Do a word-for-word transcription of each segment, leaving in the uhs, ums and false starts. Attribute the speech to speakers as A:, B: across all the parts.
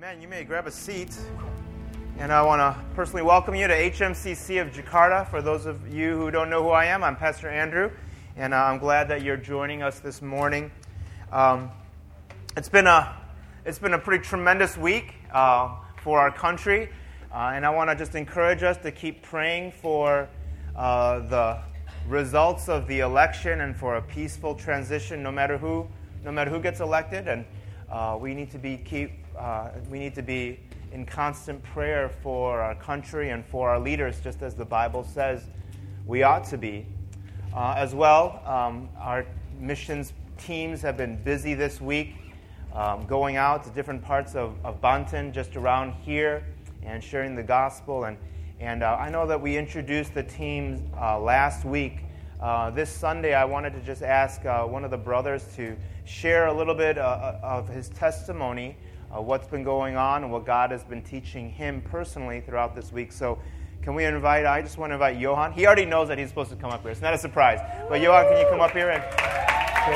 A: Amen. You may grab a seat. And I want to personally welcome you to H M C C of Jakarta. For those of you who don't know who I am, I'm Pastor Andrew, and uh, I'm glad that you're joining us this morning. Um, it's been a it's been a pretty tremendous week uh, for our country, uh, and I want to just encourage us to keep praying for uh, the results of the election and for a peaceful transition, no matter who no matter who gets elected. And uh, we need to be keep uh, we need to be in constant prayer for our country and for our leaders, just as the Bible says we ought to be. Uh, as well, um, our missions teams have been busy this week, um, going out to different parts of, of Banten, just around here, and sharing the gospel. And, and uh, I know that we introduced the teams uh, last week. Uh, this Sunday, I wanted to just ask uh, one of the brothers to share a little bit uh, of his testimony, Uh, what's been going on and what God has been teaching him personally throughout this week. So can we invite, I just want to invite Johan. He already knows that he's supposed to come up here. It's not a surprise. But Johan, can you come up here? and? Okay.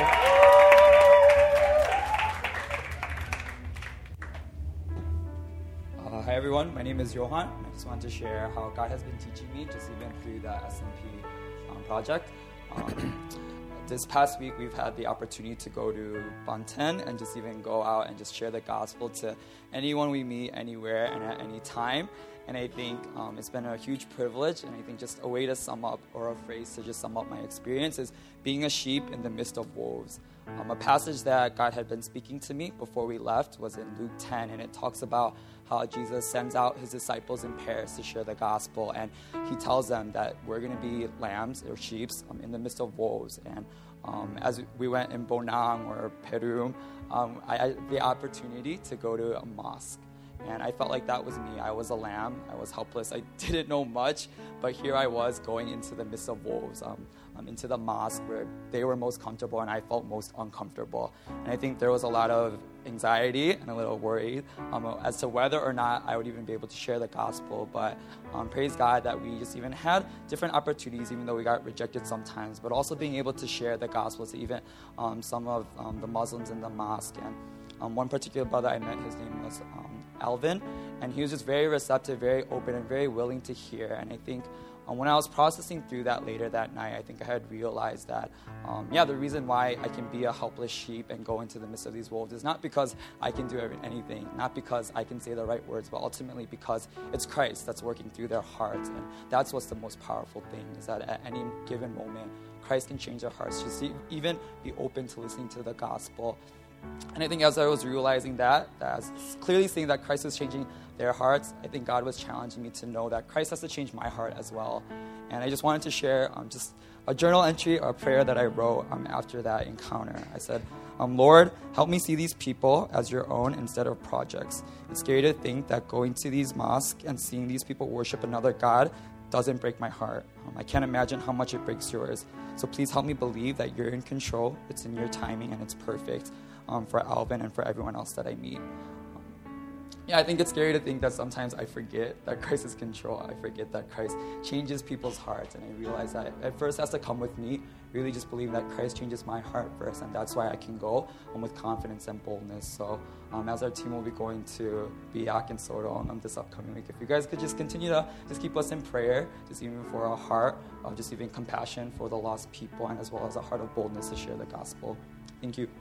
B: Uh, hi everyone, my name is Johan. I just wanted to share how God has been teaching me just even through the S M P um, project. Um, This past week, we've had the opportunity to go to Banten and just even go out and just share the gospel to anyone we meet, anywhere and at any time. And I think um, it's been a huge privilege, and I think just a way to sum up, or a phrase to just sum up my experience, is being a sheep in the midst of wolves. Um, a passage that God had been speaking to me before we left was in Luke ten, and it talks about how Jesus sends out his disciples in pairs to share the gospel, and he tells them that we're going to be lambs or sheep um, in the midst of wolves. And um, as we went in Bonang or Peru, um, I had the opportunity to go to a mosque. And I felt like that was me. I was a lamb. I was helpless. I didn't know much, but here I was going into the midst of wolves, um, um, into the mosque where they were most comfortable and I felt most uncomfortable. And I think there was a lot of anxiety and a little worry um, as to whether or not I would even be able to share the gospel. But um, praise God that we just even had different opportunities, even though we got rejected sometimes, but also being able to share the gospel to even um, some of um, the Muslims in the mosque. And um, one particular brother I met, his name was Um, Alvin, and he was just very receptive, very open, and very willing to hear. And I think um, when I was processing through that later that night, I think I had realized that, um, yeah, the reason why I can be a helpless sheep and go into the midst of these wolves is not because I can do anything, not because I can say the right words, but ultimately because it's Christ that's working through their hearts. And that's what's the most powerful thing, is that at any given moment, Christ can change their hearts, just even be open to listening to the gospel. And I think as I was realizing that, as clearly seeing that Christ was changing their hearts, I think God was challenging me to know that Christ has to change my heart as well. And I just wanted to share um, just a journal entry or a prayer that I wrote um, after that encounter. I said, um, Lord, help me see these people as your own instead of projects. It's scary to think that going to these mosques and seeing these people worship another God doesn't break my heart. Um, I can't imagine how much it breaks yours. So please help me believe that you're in control, it's in your timing, and it's perfect. Um, for Alvin and for everyone else that I meet. Um, yeah, I think it's scary to think that sometimes I forget that Christ is control. I forget that Christ changes people's hearts. And I realize that at first has to come with me, really just believe that Christ changes my heart first. And that's why I can go um, with confidence and boldness. So um, as our team will be going to Biak and Sorong um, this upcoming week, if you guys could just continue to just keep us in prayer, just even for our heart of just even compassion for the lost people, and as well as a heart of boldness to share the gospel. Thank you.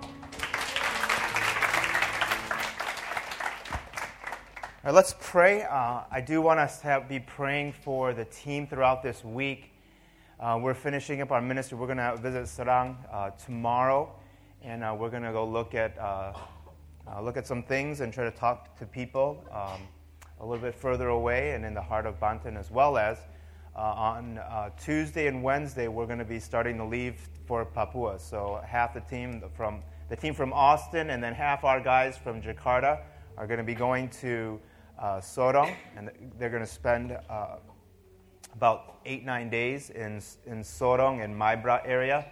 A: All right, let's pray. Uh, I do want us to have, be praying for the team throughout this week. Uh, we're finishing up our ministry. We're going to visit Sarang uh, tomorrow, and uh, we're going to go look at uh, uh, look at some things and try to talk to people um, a little bit further away and in the heart of Banten, as well as uh, on uh, Tuesday and Wednesday we're going to be starting to leave for Papua. So half the team from the team from Austin, and then half our guys from Jakarta are going to be going to Uh, Sorong, and they're going to spend uh, about eight, nine days in in Sorong and Maibra area.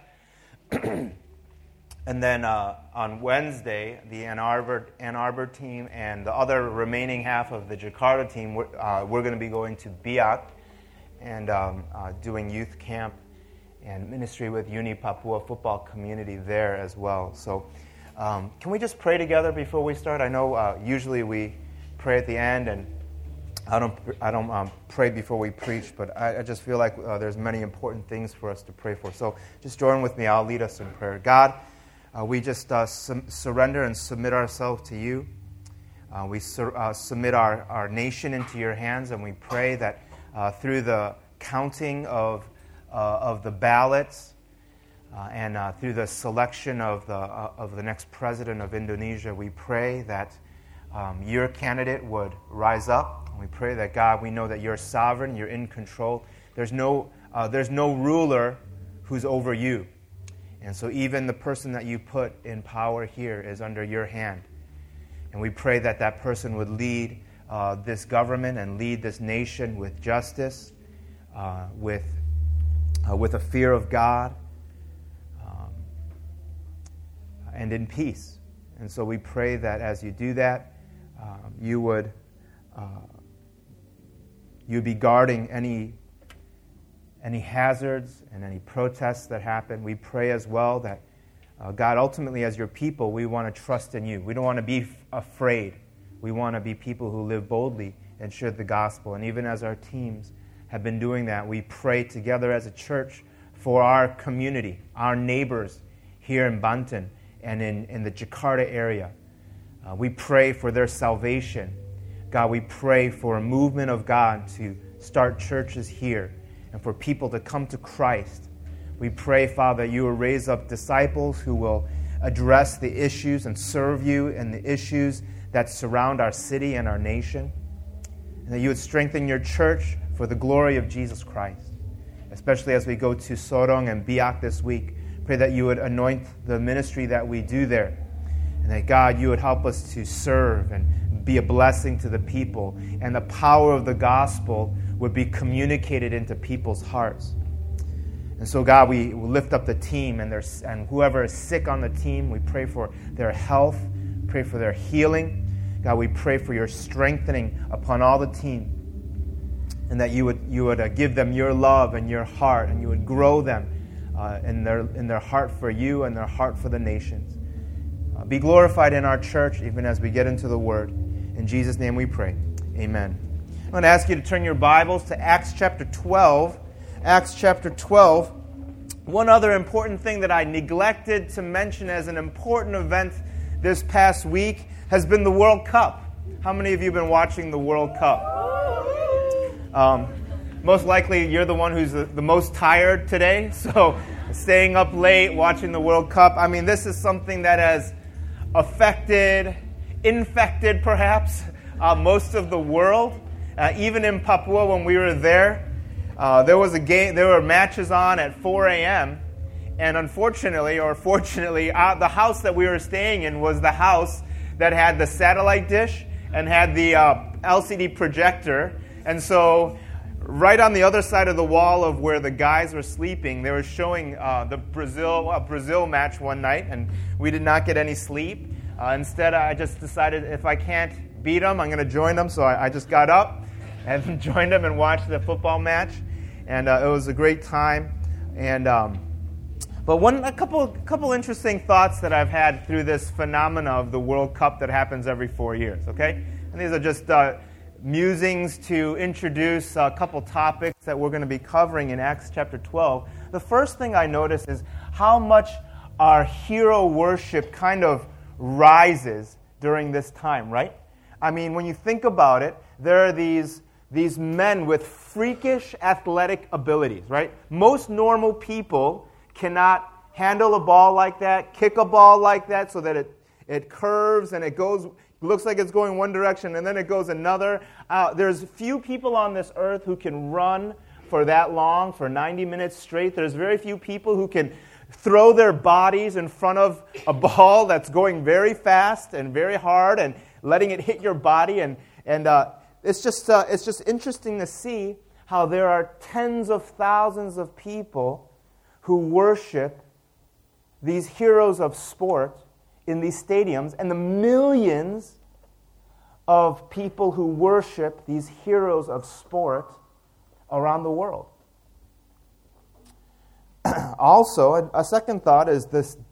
A: And then uh, on Wednesday, the Ann Arbor, Ann Arbor team and the other remaining half of the Jakarta team, we're, uh, we're going to be going to Biak and um, uh, doing youth camp and ministry with Uni Papua football community there as well. So Um, can we just pray together before we start? I know uh, usually we pray at the end, and I don't I don't um, pray before we preach, but I, I just feel like uh, there's many important things for us to pray for. So just join with me. I'll lead us in prayer. God, uh, we just uh, su- surrender and submit ourselves to you. Uh, we sur- uh, submit our, our nation into your hands, and we pray that uh, through the counting of uh, of the ballots uh, and uh, through the selection of the uh, of the next president of Indonesia, we pray that um, your candidate would rise up. And we pray that, God, we know that you're sovereign, you're in control. There's no uh, there's no ruler who's over you, and so even the person that you put in power here is under your hand. And we pray that that person would lead uh, this government and lead this nation with justice, uh, with uh, with a fear of God, um, and in peace. And so we pray that as you do that, um, you would uh, you'd be guarding any any hazards and any protests that happen. We pray as well that Uh, God, ultimately, as your people, we want to trust in you. We don't want to be f- afraid. We want to be people who live boldly and share the gospel. And even as our teams have been doing that, we pray together as a church for our community, our neighbors here in Banten and in, in the Jakarta area. Uh, we pray for their salvation. God, we pray for a movement of God to start churches here and for people to come to Christ. We pray, Father, you will raise up disciples who will address the issues and serve you in the issues that surround our city and our nation. And that you would strengthen your church for the glory of Jesus Christ. Especially as we go to Sorong and Biak this week. Pray that you would anoint the ministry that we do there. And that, God, you would help us to serve and be a blessing to the people. And the power of the gospel would be communicated into people's hearts. And so, God, we lift up the team and, their, and whoever is sick on the team. We pray for their health, pray for their healing. God, we pray for your strengthening upon all the team, and that you would you would uh, give them your love and your heart, and you would grow them uh, in their in their heart for you and their heart for the nations. Uh, be glorified in our church, even as we get into the Word. In Jesus' name we pray. Amen. I'm going to ask you to turn your Bibles to Acts chapter twelve. Acts chapter twelve. One other important thing that I neglected to mention as an important event this past week has been the World Cup. How many of you have been watching the World Cup? Um, most likely you're the one who's the, the most tired today, so staying up late, watching the World Cup. I mean, this is something that has affected, infected perhaps, uh, most of the world. Uh, even in Papua when we were there, Uh, there was a game. There were matches on at four a.m. and unfortunately, or fortunately, uh, the house that we were staying in was the house that had the satellite dish and had the uh, L C D projector. And so, right on the other side of the wall of where the guys were sleeping, they were showing uh, the Brazil uh, Brazil match one night, and we did not get any sleep. Uh, instead, I just decided if I can't beat them, I'm going to join them. So I, I just got up and joined them and watched the football match. And uh, it was a great time. And um, but one a couple couple interesting thoughts that I've had through this phenomena of the World Cup that happens every four years. Okay, and these are just uh, musings to introduce a couple topics that we're going to be covering in Acts chapter twelve. The first thing I notice is how much our hero worship kind of rises during this time. Right? I mean, when you think about it, there are these. These men with freakish athletic abilities, right? Most normal people cannot handle a ball like that, kick a ball like that so that it, it curves and it goes, looks like it's going one direction and then it goes another. Uh, there's few people on this earth who can run for that long, for ninety minutes straight. There's very few people who can throw their bodies in front of a ball that's going very fast and very hard and letting it hit your body. And, and uh, It's just uh, it's just interesting to see how there are tens of thousands of people who worship these heroes of sport in these stadiums, and the millions of people who worship these heroes of sport around the world. Also, a, a second thought is this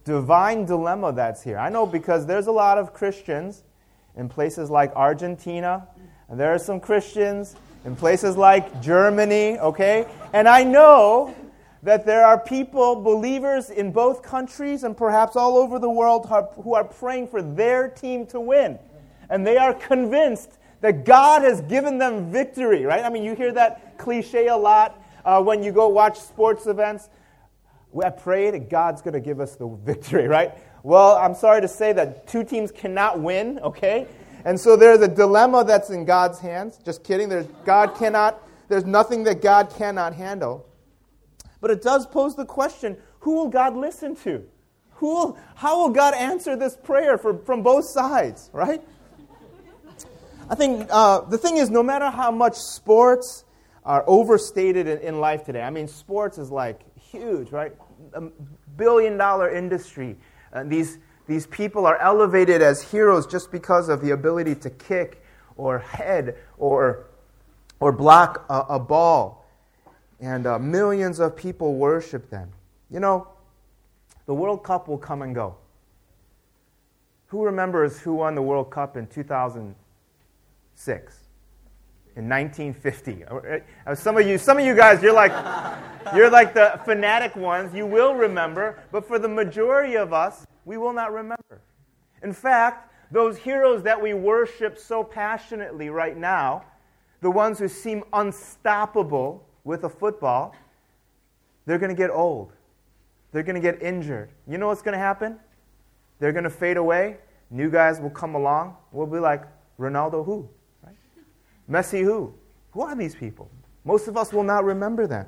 A: divine dilemma that's here. I know because there's a lot of Christians in places like Argentina, and there are some Christians in places like Germany, okay? And I know that there are people, believers in both countries and perhaps all over the world who are praying for their team to win. And they are convinced that God has given them victory, right? I mean, you hear that cliche a lot uh, when you go watch sports events. I pray that God's going to give us the victory, right? Well, I'm sorry to say that two teams cannot win, okay? And so there's a dilemma that's in God's hands. Just kidding. There's God cannot, there's nothing that God cannot handle. But it does pose the question, who will God listen to? Who will, how will God answer this prayer for, from both sides, right? I think uh, the thing is, no matter how much sports are overstated in, in life today, I mean, sports is like huge, right? A billion-dollar industry. Uh, these These people are elevated as heroes just because of the ability to kick or head or, or block a, a ball. And uh, millions of people worship them. You know, the World Cup will come and go. Who remembers who won the World Cup in two thousand six? In nineteen fifty. Uh, some of you, some of you guys, you're like, you're like the fanatic ones. You will remember, but for the majority of us, we will not remember. In fact, those heroes that we worship so passionately right now, the ones who seem unstoppable with a football, they're going to get old. They're going to get injured. You know what's going to happen? They're going to fade away. New guys will come along. We'll be like, Ronaldo who? Right? Messi who? Who are these people? Most of us will not remember them.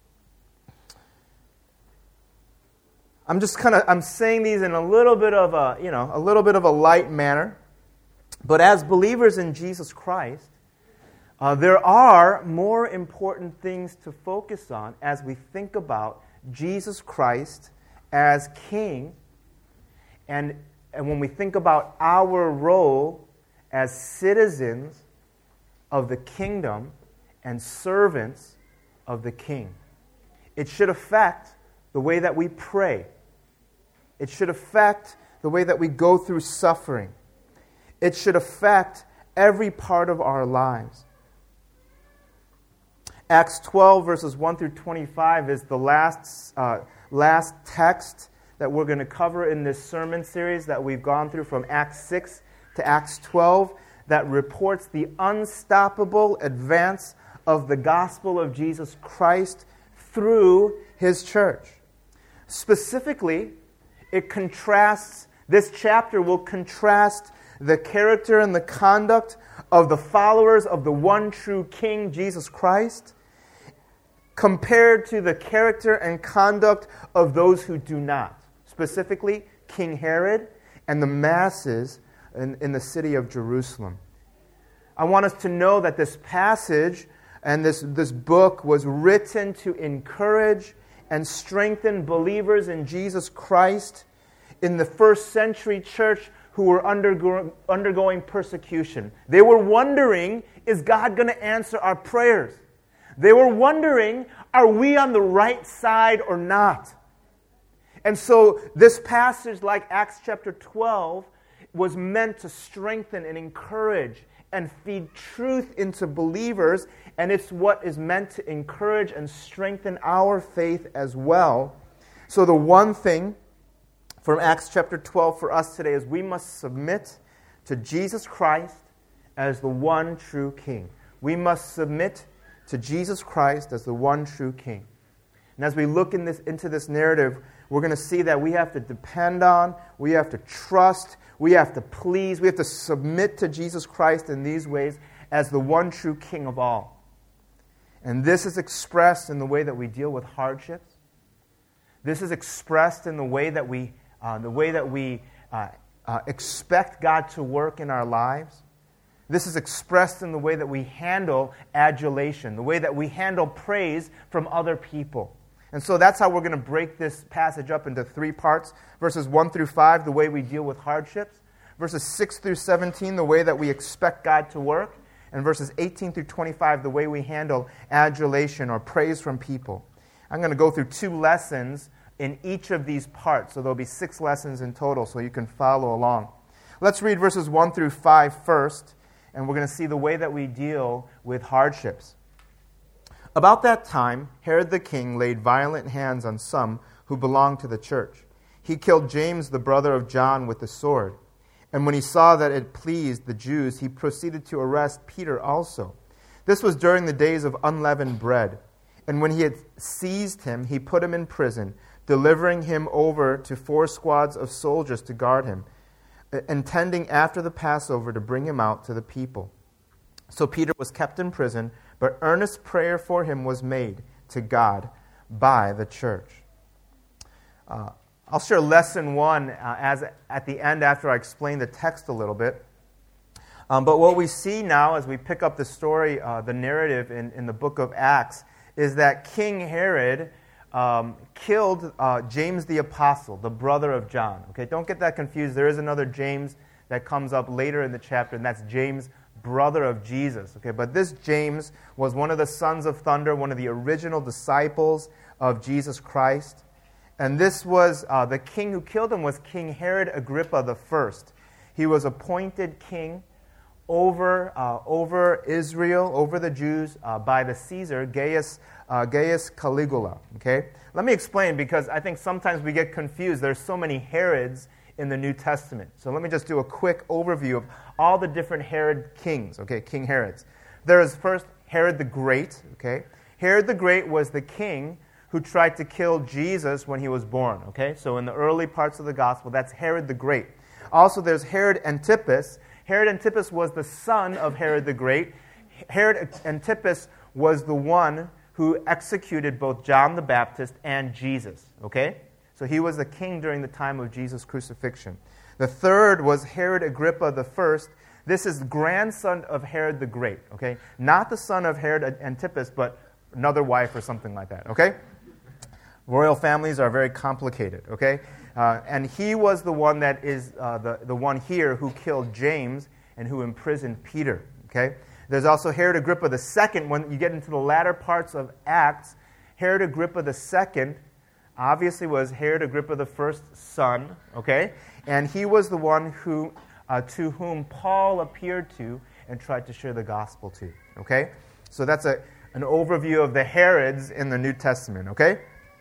A: I'm just kind of I'm saying these in a little bit of a, you know, a little bit of a light manner. But as believers in Jesus Christ, uh, there are more important things to focus on as we think about Jesus Christ as King, and and when we think about our role as citizens of the kingdom and servants of the King. It should affect the way that we pray. It should affect the way that we go through suffering. It should affect every part of our lives. Acts twelve, verses one through twenty-five is the last, uh, last text that we're going to cover in this sermon series that we've gone through from Acts six to Acts twelve, that reports the unstoppable advance of the gospel of Jesus Christ through His church. Specifically, it contrasts, this chapter will contrast the character and the conduct of the followers of the one true King, Jesus Christ, compared to the character and conduct of those who do not. Specifically, King Herod and the masses in, in the city of Jerusalem. I want us to know that this passage and this, this book was written to encourage and strengthen believers in Jesus Christ in the first century church who were undergo- undergoing persecution. They were wondering, is God going to answer our prayers? They were wondering, are we on the right side or not? And so this passage, like Acts chapter twelve, was meant to strengthen and encourage and feed truth into believers, and it's what is meant to encourage and strengthen our faith as well. So the one thing from Acts chapter twelve for us today is we must submit to Jesus Christ as the one true King. We must submit to Jesus Christ as the one true King. And as we look in this, into this narrative, we're going to see that we have to depend on, we have to trust, we have to please, we have to submit to Jesus Christ in these ways as the one true King of all. And this is expressed in the way that we deal with hardships. This is expressed in the way that we, uh, the way that we uh, uh, expect God to work in our lives. This is expressed in the way that we handle adulation, the way that we handle praise from other people. And so that's how we're going to break this passage up into three parts. Verses one through five, the way we deal with hardships. Verses six through seventeen, the way that we expect God to work. And verses eighteen through twenty-five, the way we handle adulation or praise from people. I'm going to go through two lessons in each of these parts. So there'll be six lessons in total, so you can follow along. Let's read verses one through five first, and we're going to see the way that we deal with hardships. About that time, Herod the king laid violent hands on some who belonged to the church. He killed James, the brother of John, with the sword. And when he saw that it pleased the Jews, he proceeded to arrest Peter also. This was during the days of unleavened bread. And when he had seized him, he put him in prison, delivering him over to four squads of soldiers to guard him, intending after the Passover to bring him out to the people. So Peter was kept in prison, but earnest prayer for him was made to God by the church. Uh, I'll share lesson one uh, as at the end after I explain the text a little bit. Um, but what we see now as we pick up the story, uh, the narrative in, in the book of Acts, is that King Herod um, killed uh, James the Apostle, the brother of John. Okay, don't get that confused. There is another James that comes up later in the chapter, and that's James, brother of Jesus. Okay, but this James was one of the sons of thunder, one of the original disciples of Jesus Christ. And this was, uh, the king who killed him was King Herod Agrippa the First. He was appointed king over uh, over Israel, over the Jews, uh, by the Caesar, Gaius, uh, Gaius Caligula. Okay? Let me explain, because I think sometimes we get confused. There's so many Herods in the New Testament. So let me just do a quick overview of all the different Herod kings, okay, King Herods. There is first Herod the Great. Okay? Herod the Great was the king who tried to kill Jesus when he was born. Okay, so in the early parts of the gospel, that's Herod the Great. Also, there's Herod Antipas. Herod Antipas was the son of Herod the Great. Herod Antipas was the one who executed both John the Baptist and Jesus. Okay, so he was the king during the time of Jesus' crucifixion. The third was Herod Agrippa the First. This is grandson of Herod the Great. Okay, not the son of Herod Antipas, but another wife or something like that. Okay. Royal families are very complicated, okay? Uh, and he was the one that is uh, the, the one here who killed James and who imprisoned Peter, okay? There's also Herod Agrippa the Second. When you get into the latter parts of Acts, Herod Agrippa the Second obviously was Herod Agrippa the First's son, okay? And he was the one who, uh, to whom Paul appeared to and tried to share the gospel to, okay? So that's a, an overview of the Herods in the New Testament, okay?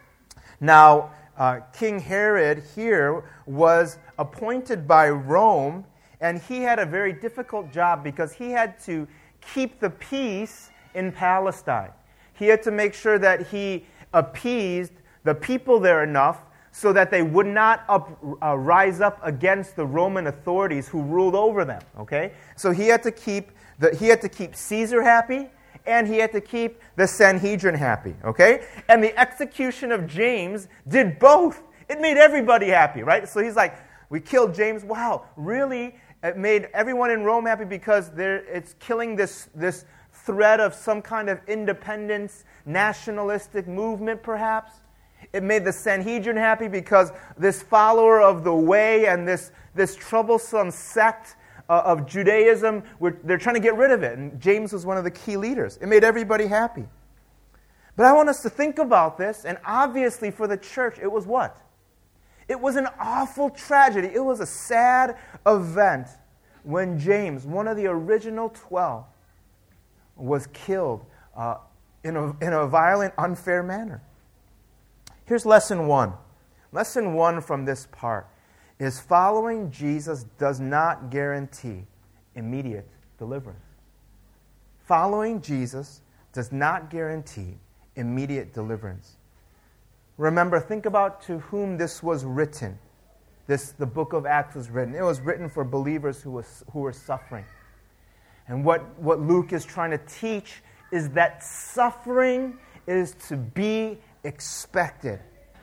A: Now, uh, King Herod here was appointed by Rome, and he had a very difficult job because he had to keep the peace in Palestine. He had to make sure that he appeased the people there enough so that they would not up, uh, rise up against the Roman authorities who ruled over them. Okay, so he had to keep the, he had to keep Caesar happy, and he had to keep the Sanhedrin happy, okay? And the execution of James did both. It made everybody happy, right? So he's like, we killed James. Wow, really? It made everyone in Rome happy because it's killing this, this thread of some kind of independence, nationalistic movement, perhaps. It made the Sanhedrin happy because this follower of the way and this, this troublesome sect of Judaism, they're trying to get rid of it. And James was one of the key leaders. It made everybody happy. But I want us to think about this, and obviously for the church, it was what? It was an awful tragedy. It was a sad event when James, one of the original twelve, was killed uh, in, a, in a violent, unfair manner. Here's lesson one. Lesson one from this part is following Jesus does not guarantee immediate deliverance. Following Jesus does not guarantee immediate deliverance. Remember, think about to whom this was written. This, the book of Acts was written. It was written for believers who, was, who were suffering. And what, what Luke is trying to teach is that suffering is to be expected.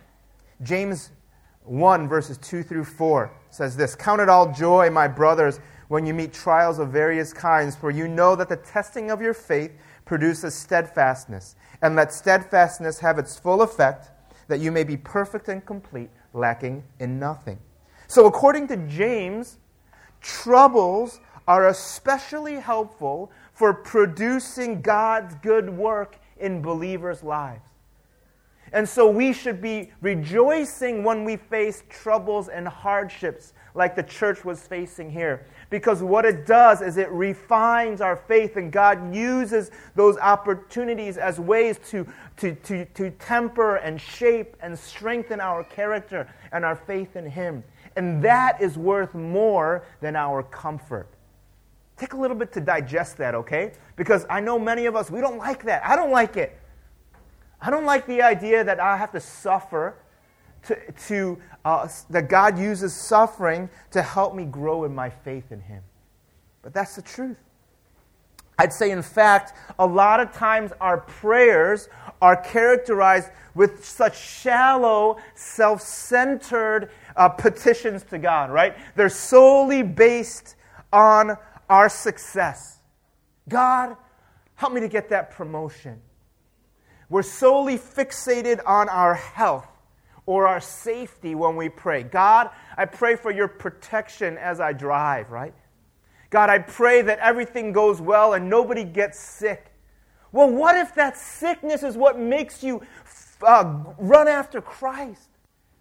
A: James one, verses two through four says this, "Count it all joy, my brothers, when you meet trials of various kinds, for you know that the testing of your faith produces steadfastness. And let steadfastness have its full effect, that you may be perfect and complete, lacking in nothing." So according to James, troubles are especially helpful for producing God's good work in believers' lives. And so we should be rejoicing when we face troubles and hardships like the church was facing here. Because what it does is it refines our faith, and God uses those opportunities as ways to, to, to, to temper and shape and strengthen our character and our faith in Him. And that is worth more than our comfort. Take a little bit to digest that, okay? Because I know many of us, we don't like that. I don't like it. I don't like the idea that I have to suffer, to, to uh, that God uses suffering to help me grow in my faith in Him. But that's the truth. I'd say, in fact, a lot of times our prayers are characterized with such shallow, self-centered uh, petitions to God, right? They're solely based on our success. God, help me to get that promotion. We're solely fixated on our health or our safety when we pray. God, I pray for your protection as I drive, right? God, I pray that everything goes well and nobody gets sick. Well, what if that sickness is what makes you uh, run after Christ?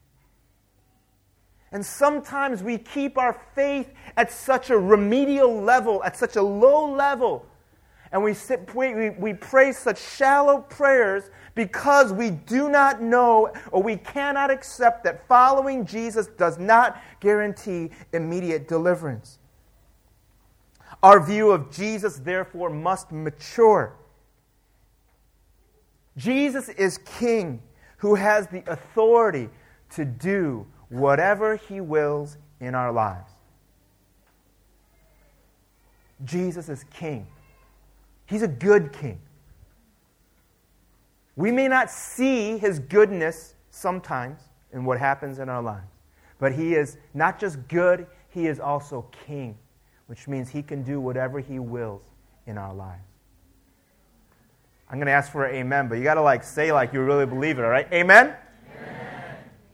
A: And sometimes we keep our faith at such a remedial level, at such a low level, and we, sit, we, we pray such shallow prayers because we do not know or we cannot accept that following Jesus does not guarantee immediate deliverance. Our view of Jesus, therefore, must mature. Jesus is King who has the authority to do whatever He wills in our lives. Jesus is King. He's a good King. We may not see His goodness sometimes in what happens in our lives, but He is not just good, He is also King, which means He can do whatever He wills in our lives. I'm going to ask for an amen, but you got to like say like you really believe it, all right? Amen? Amen.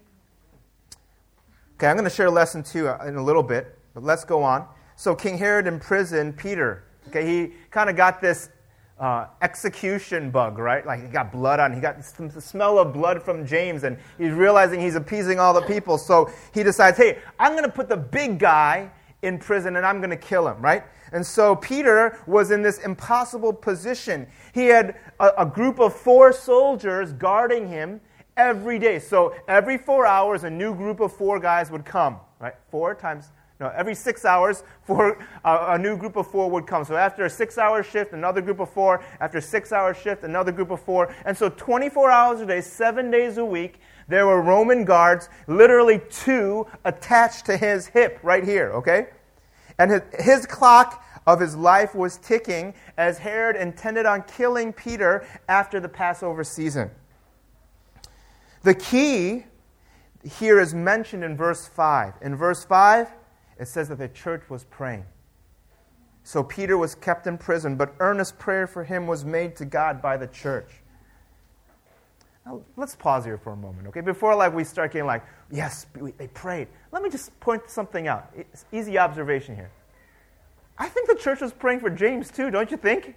A: Okay, I'm going to share lesson two in a little bit, but let's go on. So King Herod imprisoned Peter. Okay, he kind of got this uh, execution bug, right? Like he got blood on, he got some, the smell of blood from James, and he's realizing he's appeasing all the people. So he decides, hey, I'm going to put the big guy in prison, and I'm going to kill him, right? And so Peter was in this impossible position. He had a, a group of four soldiers guarding him every day. So every four hours, a new group of four guys would come, right? Four times, no, every six hours, four, uh, a new group of four would come. So after a six-hour shift, another group of four. After a six-hour shift, another group of four. And so twenty-four hours a day, seven days a week, there were Roman guards, literally two attached to his hip right here, okay? And his, his clock of his life was ticking as Herod intended on killing Peter after the Passover season. The key here is mentioned in verse five. In verse five, it says that the church was praying. So Peter was kept in prison, but earnest prayer for him was made to God by the church. Now, let's pause here for a moment, okay? Before like we start getting like, yes, they prayed. Let me just point something out. It's easy observation here. I think the church was praying for James too, don't you think?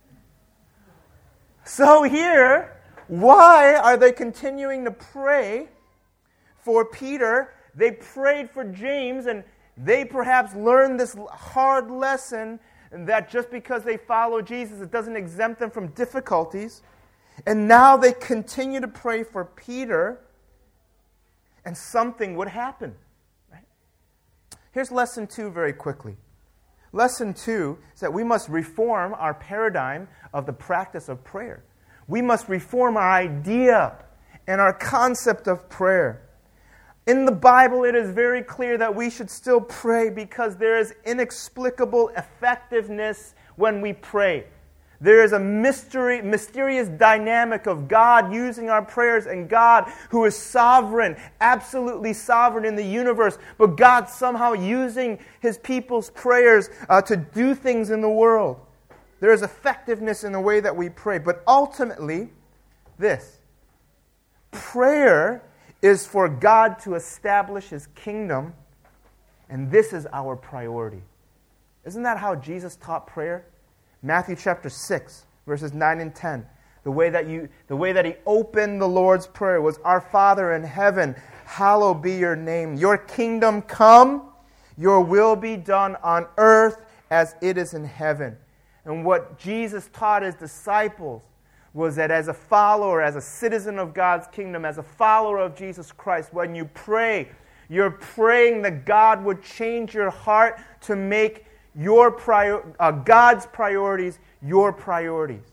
A: So here, why are they continuing to pray for Peter? They prayed for James, and they perhaps learned this hard lesson that just because they follow Jesus, it doesn't exempt them from difficulties. And now they continue to pray for Peter, and something would happen. Right? Here's lesson two very quickly. Lesson two is that we must reform our paradigm of the practice of prayer. We must reform our idea and our concept of prayer. In the Bible, it is very clear that we should still pray because there is inexplicable effectiveness when we pray. There is a mystery, mysterious dynamic of God using our prayers, and God who is sovereign, absolutely sovereign in the universe, but God somehow using His people's prayers uh, to do things in the world. There is effectiveness in the way that we pray. But ultimately, this. Prayer is for God to establish His kingdom, and this is our priority. Isn't that how Jesus taught prayer? Matthew chapter six, verses nine and ten. The way that you, the way that he opened the Lord's Prayer was, Our Father in heaven, hallowed be your name. Your kingdom come, your will be done on earth as it is in heaven. And what Jesus taught his disciples was that as a follower, as a citizen of God's kingdom, as a follower of Jesus Christ, when you pray, you're praying that God would change your heart to make your prior, uh, God's priorities your priorities.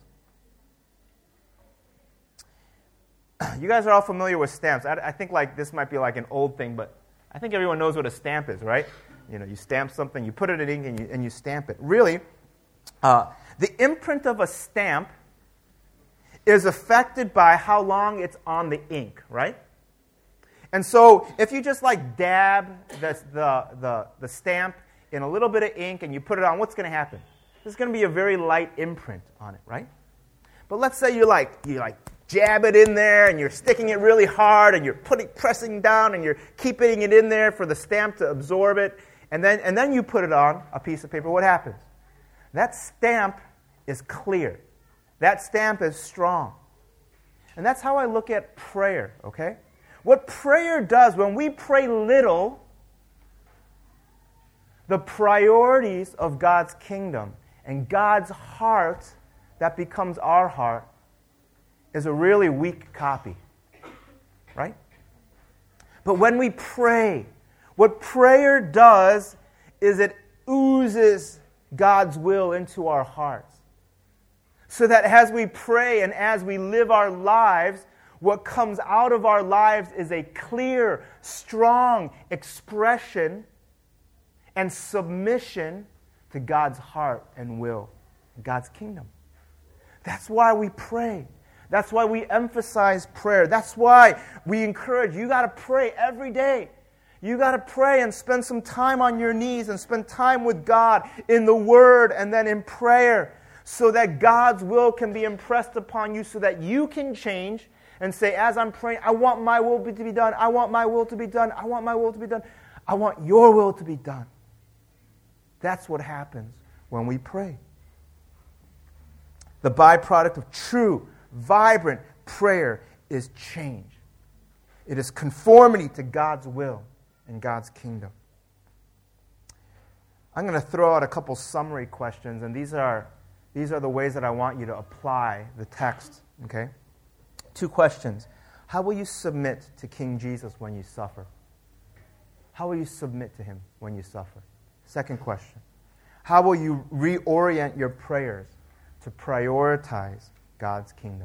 A: You guys are all familiar with stamps. I, I think like this might be like an old thing, but I think everyone knows what a stamp is, right? You know, you stamp something, you put it in ink, and you, and you stamp it. Really, uh, the imprint of a stamp is affected by how long it's on the ink, right? And so if you just like dab the, the, the, the stamp in a little bit of ink and you put it on, what's going to happen? There's going to be a very light imprint on it, right? But let's say you like you like jab it in there and you're sticking it really hard and you're putting pressing down and you're keeping it in there for the stamp to absorb it, and then and then you put it on a piece of paper. What happens? That stamp is clear. That stamp is strong. And that's how I look at prayer, okay? What prayer does, when we pray little, the priorities of God's kingdom and God's heart that becomes our heart is a really weak copy, right? But when we pray, what prayer does is it oozes God's will into our hearts. So that as we pray and as we live our lives, what comes out of our lives is a clear, strong expression and submission to God's heart and will, God's kingdom. That's why we pray. That's why we emphasize prayer. That's why we encourage, you got to pray every day. You got to pray and spend some time on your knees and spend time with God in the Word and then in prayer so that God's will can be impressed upon you so that you can change and say, as I'm praying, I want my will to be done. I want my will to be done. I want my will to be done. I want your will to be done. That's what happens when we pray. The byproduct of true, vibrant prayer is change. It is conformity to God's will and God's kingdom. I'm going to throw out a couple summary questions, and these are these are the ways that I want you to apply the text. Okay? Two questions. How will you submit to King Jesus when you suffer? How will you submit to him when you suffer? Second question. How will you reorient your prayers to prioritize God's kingdom?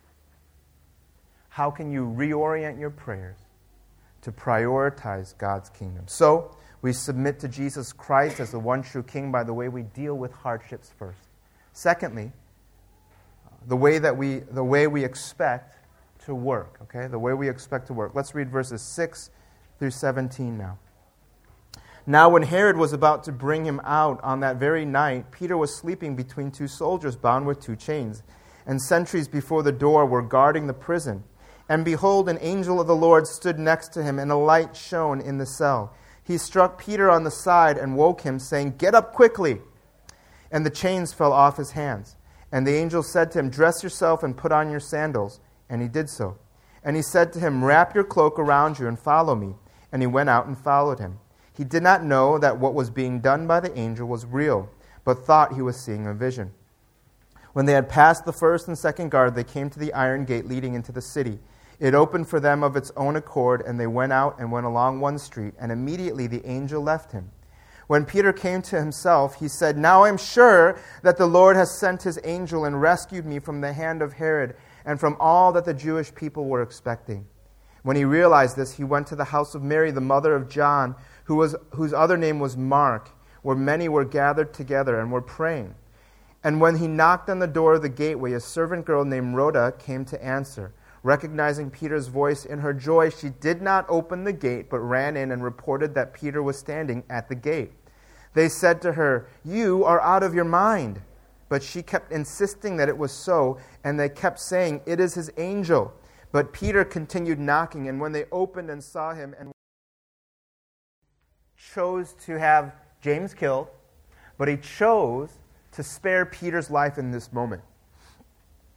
A: How can you reorient your prayers to prioritize God's kingdom? So, we submit to Jesus Christ as the one true King by the way we deal with hardships first. Secondly, the way that we the way we expect to work, okay? The way we expect to work. Let's read verses six through seventeen now. Now when Herod was about to bring him out on that very night, Peter was sleeping between two soldiers bound with two chains, and sentries before the door were guarding the prison. And behold, an angel of the Lord stood next to him, and a light shone in the cell. He struck Peter on the side and woke him, saying, "Get up quickly!" And the chains fell off his hands. And the angel said to him, "Dress yourself and put on your sandals." And he did so. And he said to him, "Wrap your cloak around you and follow me." And he went out and followed him. He did not know that what was being done by the angel was real, but thought he was seeing a vision. When they had passed the first and second guard, they came to the iron gate leading into the city. It opened for them of its own accord, and they went out and went along one street, and immediately the angel left him. When Peter came to himself, he said, "Now I am sure that the Lord has sent his angel and rescued me from the hand of Herod and from all that the Jewish people were expecting." When he realized this, he went to the house of Mary, the mother of John, who was, whose other name was Mark, where many were gathered together and were praying. And when he knocked on the door of the gateway, a servant girl named Rhoda came to answer. Recognizing Peter's voice, in her joy, she did not open the gate, but ran in and reported that Peter was standing at the gate. They said to her, "You are out of your mind." But she kept insisting that it was so, and they kept saying, "It is his angel." But Peter continued knocking, and when they opened and saw him, and chose to have James killed, but he chose to spare Peter's life in this moment.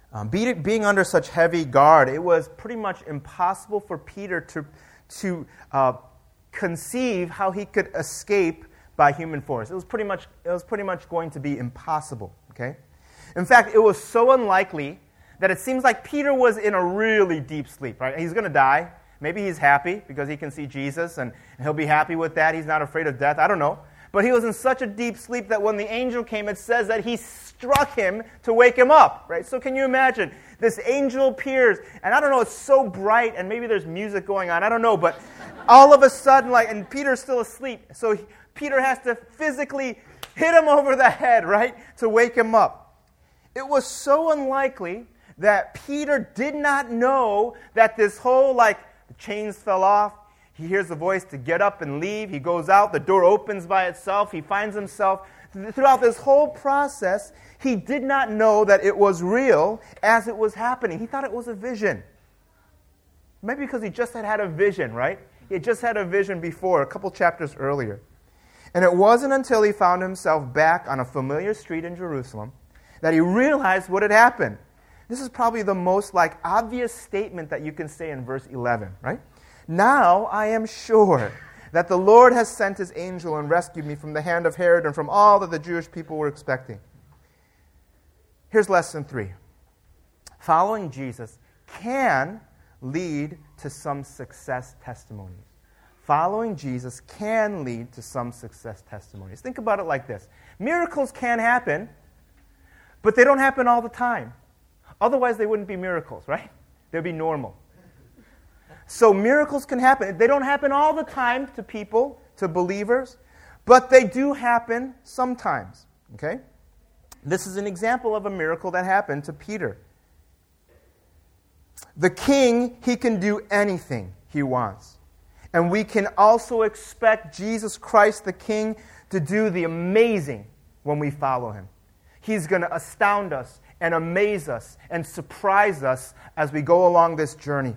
A: Um, be, being under such heavy guard, it was pretty much impossible for Peter to, to uh, conceive how he could escape by human force. It was pretty much, it was pretty much going to be impossible. Okay? In fact, it was so unlikely that it seems like Peter was in a really deep sleep. Right? He's going to die. Maybe he's happy because he can see Jesus, and he'll be happy with that. He's not afraid of death. I don't know. But he was in such a deep sleep that when the angel came, it says that he struck him to wake him up, right? So can you imagine? This angel appears, and I don't know, it's so bright, and maybe there's music going on, I don't know, but all of a sudden, like, and Peter's still asleep. So he, Peter has to physically hit him over the head, right, to wake him up. It was so unlikely that Peter did not know that this whole, like, the chains fell off. He hears the voice to get up and leave. He goes out. The door opens by itself. He finds himself. Throughout this whole process, he did not know that it was real as it was happening. He thought it was a vision. Maybe because he just had had a vision, right? He had just had a vision before, a couple chapters earlier. And it wasn't until he found himself back on a familiar street in Jerusalem that he realized what had happened. This is probably the most like obvious statement that you can say in verse eleven, right? Now I am sure that the Lord has sent his angel and rescued me from the hand of Herod and from all that the Jewish people were expecting. Here's lesson three. Following Jesus can lead to some success testimonies. Following Jesus can lead to some success testimonies. Think about it like this. Miracles can happen, but they don't happen all the time. Otherwise, they wouldn't be miracles, right? They'd be normal. So miracles can happen. They don't happen all the time to people, to believers, but they do happen sometimes. Okay? This is an example of a miracle that happened to Peter. The king, he can do anything he wants. And we can also expect Jesus Christ, the king, to do the amazing when we follow him. He's going to astound us and amaze us and surprise us as we go along this journey.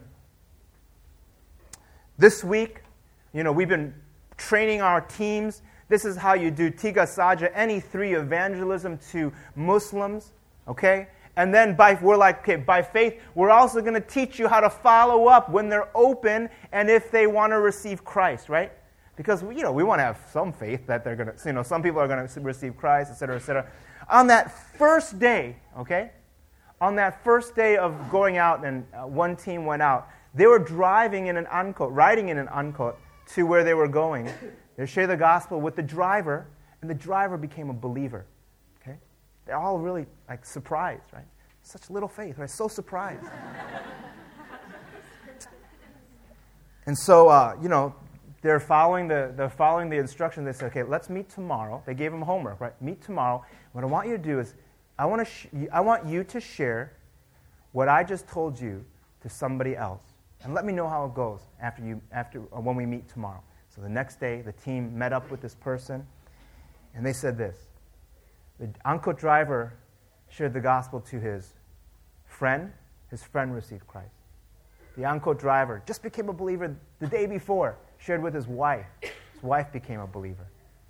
A: This week, you know, we've been training our teams. This is how you do Tiga Saja, any three evangelism to Muslims, okay? And then by we're like, okay, by faith, we're also going to teach you how to follow up when they're open and if they want to receive Christ, right? Because, you know, we want to have some faith that they're going to, you know, some people are going to receive Christ, et cetera, et cetera. On that first day, okay, on that first day of going out and uh, one team went out, they were driving in an Ankot, riding in an Ankot to where they were going. They shared the gospel with the driver, and the driver became a believer. Okay, they're all really like surprised, right? Such little faith, right? So surprised. And so, uh, you know, they're following the they're following the instructions. They said, okay, let's meet tomorrow. They gave them homework, right? Meet tomorrow. What I want you to do is, I want to sh- I want you to share what I just told you to somebody else. And let me know how it goes after you, after or when we meet tomorrow. So the next day, the team met up with this person, and they said this. The Ankot driver shared the gospel to his friend. His friend received Christ. The Ankot driver just became a believer the day before, shared with his wife. His wife became a believer.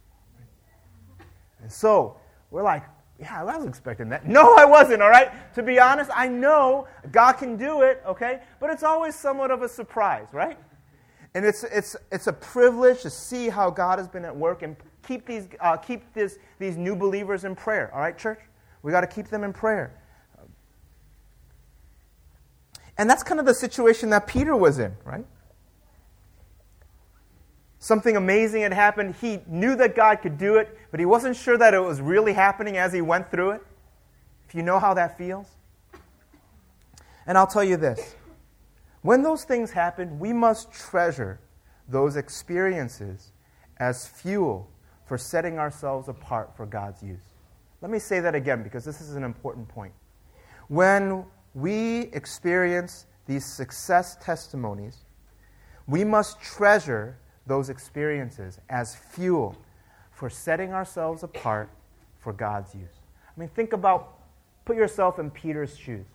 A: And so we're like, yeah, I was expecting that. No, I wasn't, all right? To be honest, I know God can do it, okay? But it's always somewhat of a surprise, right? And it's it's it's a privilege to see how God has been at work and keep these uh, keep this these new believers in prayer, all right, church? We got to keep them in prayer. And that's kind of the situation that Peter was in, right? Something amazing had happened. He knew that God could do it, but he wasn't sure that it was really happening as he went through it. If you know how that feels. And I'll tell you this. When those things happen, we must treasure those experiences as fuel for setting ourselves apart for God's use. Let me say that again because this is an important point. When we experience these success testimonies, we must treasure those experiences as fuel for setting ourselves apart for God's use. I mean, think about, put yourself in Peter's shoes.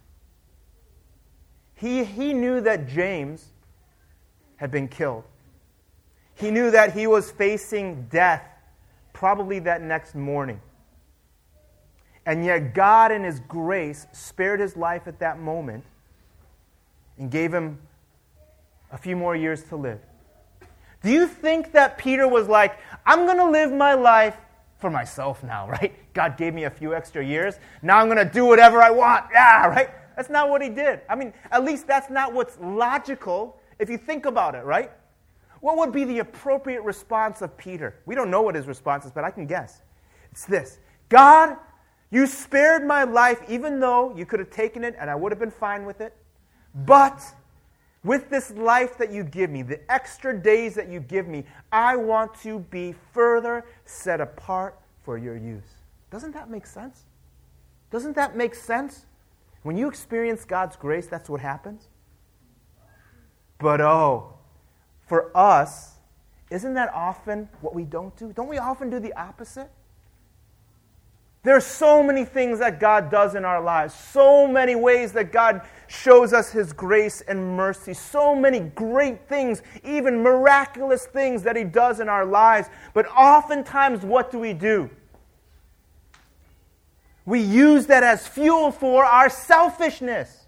A: He, he knew that James had been killed. He knew that he was facing death probably that next morning. And yet God in His grace spared his life at that moment and gave him a few more years to live. Do you think that Peter was like, I'm going to live my life for myself now, right? God gave me a few extra years. Now I'm going to do whatever I want. Yeah, right? That's not what he did. I mean, at least that's not what's logical if you think about it, right? What would be the appropriate response of Peter? We don't know what his response is, but I can guess. It's this: God, you spared my life even though you could have taken it and I would have been fine with it. But with this life that you give me, the extra days that you give me, I want to be further set apart for your use. Doesn't that make sense? Doesn't that make sense? When you experience God's grace, that's what happens. But oh, for us, isn't that often what we don't do? Don't we often do the opposite? There are so many things that God does in our lives, so many ways that God shows us His grace and mercy, so many great things, even miraculous things that He does in our lives. But oftentimes, what do we do? We use that as fuel for our selfishness.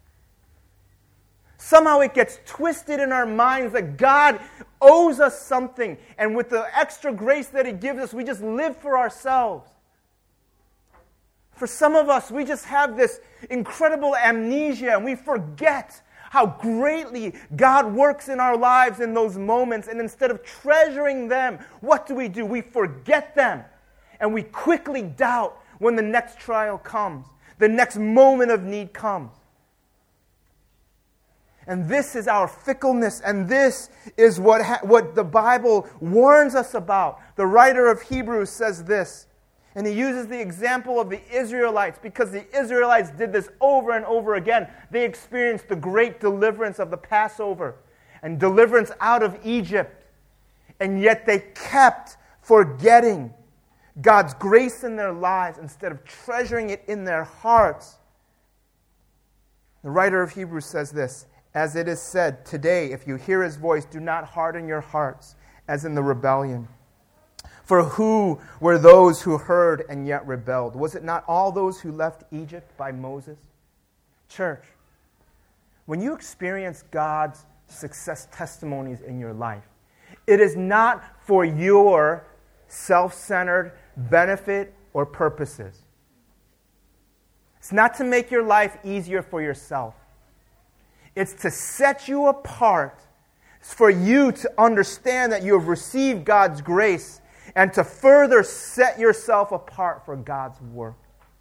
A: Somehow it gets twisted in our minds that God owes us something, and with the extra grace that He gives us, we just live for ourselves. For some of us, we just have this incredible amnesia, and we forget how greatly God works in our lives in those moments. And instead of treasuring them, what do we do? We forget them, and we quickly doubt when the next trial comes, the next moment of need comes. And this is our fickleness, and this is what, ha- what the Bible warns us about. The writer of Hebrews says this, and he uses the example of the Israelites because the Israelites did this over and over again. They experienced the great deliverance of the Passover and deliverance out of Egypt, and yet they kept forgetting God's grace in their lives instead of treasuring it in their hearts. The writer of Hebrews says this, as it is said, today, if you hear His voice, do not harden your hearts as in the rebellion. For who were those who heard and yet rebelled? Was it not all those who left Egypt by Moses? Church, when you experience God's success testimonies in your life, it is not for your self-centered benefit or purposes. It's not to make your life easier for yourself. It's to set you apart. It's for you to understand that you have received God's grace and to further set yourself apart for God's work.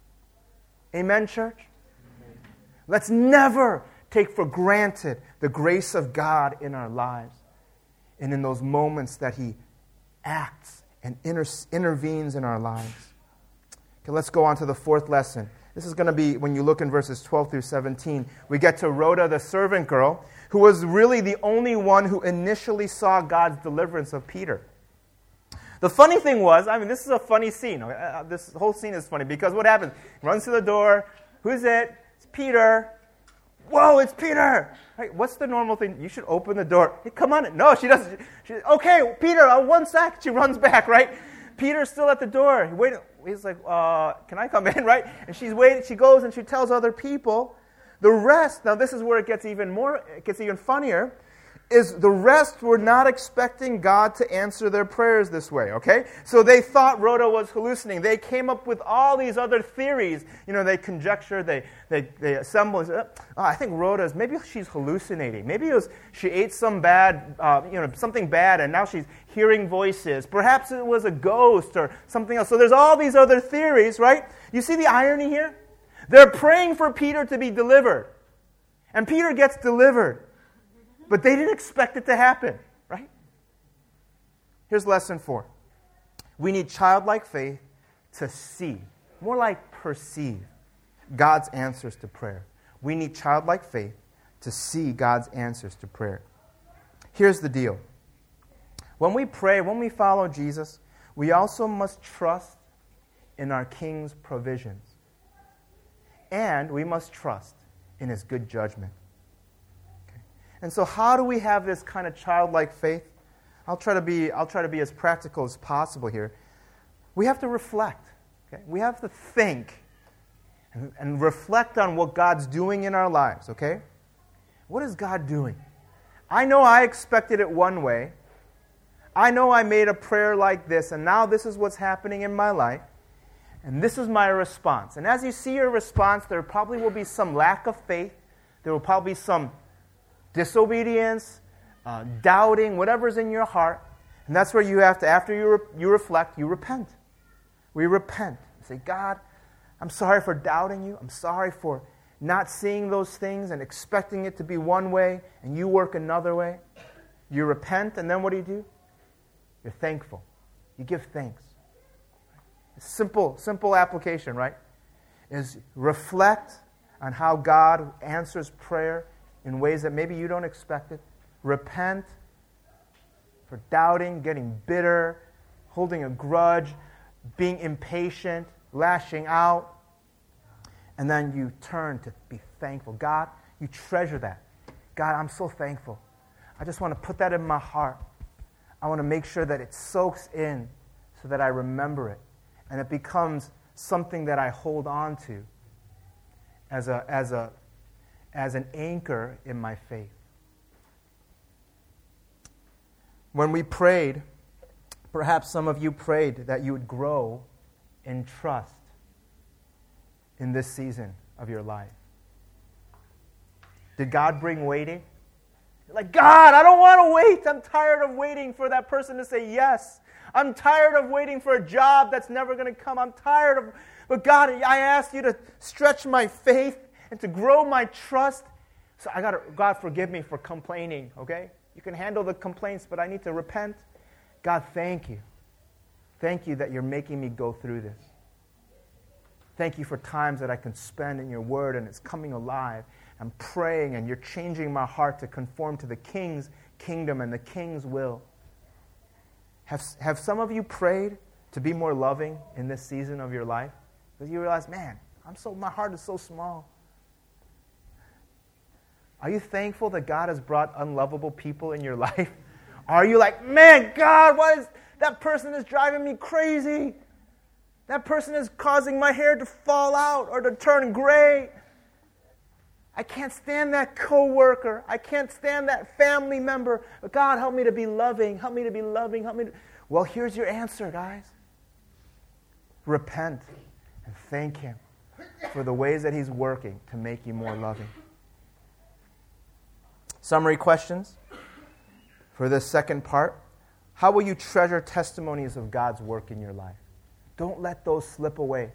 A: Amen, church? Amen. Let's never take for granted the grace of God in our lives and in those moments that He acts and inter- intervenes in our lives. Okay, let's go on to the fourth lesson. This is going to be, when you look in verses twelve through seventeen, we get to Rhoda, the servant girl, who was really the only one who initially saw God's deliverance of Peter. The funny thing was, I mean, this is a funny scene. Uh, this whole scene is funny because what happens? He runs to the door. Who's it? It's Peter. Whoa, it's Peter. Right, what's the normal thing? You should open the door. Hey, come on in. No, she doesn't. She, okay, Peter, uh, one sec. She runs back, right? Peter's still at the door. He wait, he's like, uh, can I come in, right? And she's waiting. She goes and she tells other people. The rest, now this is where it gets even more, it gets even funnier, is the rest were not expecting God to answer their prayers this way, okay? So they thought Rhoda was hallucinating. They came up with all these other theories. You know, they conjecture, they they, they assemble. And say, oh, I think Rhoda's, maybe she's hallucinating. Maybe it was she ate some bad, uh, you know, something bad, and now she's hearing voices. Perhaps it was a ghost or something else. So there's all these other theories, right? You see the irony here? They're praying for Peter to be delivered. And Peter gets delivered. But they didn't expect it to happen, right? Here's lesson four. We need childlike faith to see, more like perceive, God's answers to prayer. We need childlike faith to see God's answers to prayer. Here's the deal. When we pray, when we follow Jesus, we also must trust in our King's provisions. And we must trust in His good judgment. And so how do we have this kind of childlike faith? I'll try to be, I'll try to be as practical as possible here. We have to reflect. Okay? We have to think and, and reflect on what God's doing in our lives, okay? What is God doing? I know I expected it one way. I know I made a prayer like this, and now this is what's happening in my life, and this is my response. And as you see your response, there probably will be some lack of faith. There will probably be some disobedience, uh, doubting, whatever's in your heart. And that's where you have to, after you, re- you reflect, you repent. We repent. Say, God, I'm sorry for doubting you. I'm sorry for not seeing those things and expecting it to be one way and you work another way. You repent, and then what do you do? You're thankful. You give thanks. Simple, simple application, right? Is reflect on how God answers prayer in ways that maybe you don't expect it. Repent for doubting, getting bitter, holding a grudge, being impatient, lashing out. And then you turn to be thankful. God, you treasure that. God, I'm so thankful. I just want to put that in my heart. I want to make sure that it soaks in so that I remember it. And it becomes something that I hold on to as a as a as an anchor in my faith. When we prayed, perhaps some of you prayed that you would grow in trust in this season of your life. Did God bring waiting? You're like, God, I don't want to wait. I'm tired of waiting for that person to say yes. I'm tired of waiting for a job that's never going to come. I'm tired of... But God, I asked you to stretch my faith and to grow my trust. So I got to... God, forgive me for complaining, okay? You can handle the complaints, but I need to repent. God, thank you. Thank you that you're making me go through this. Thank you for times that I can spend in your word and it's coming alive. I'm praying and you're changing my heart to conform to the King's kingdom and the King's will. Have, have some of you prayed to be more loving in this season of your life? Because you realize, man, I'm so my heart is so small. Are you thankful that God has brought unlovable people in your life? Are you like, man, God, why is that person is driving me crazy? That person is causing my hair to fall out or to turn gray. I can't stand that coworker. I can't stand that family member. But God, help me to be loving. Help me to be loving. Help me to... Well, here's your answer, guys. Repent and thank Him for the ways that He's working to make you more loving. Summary questions for this second part. How will you treasure testimonies of God's work in your life? Don't let those slip away.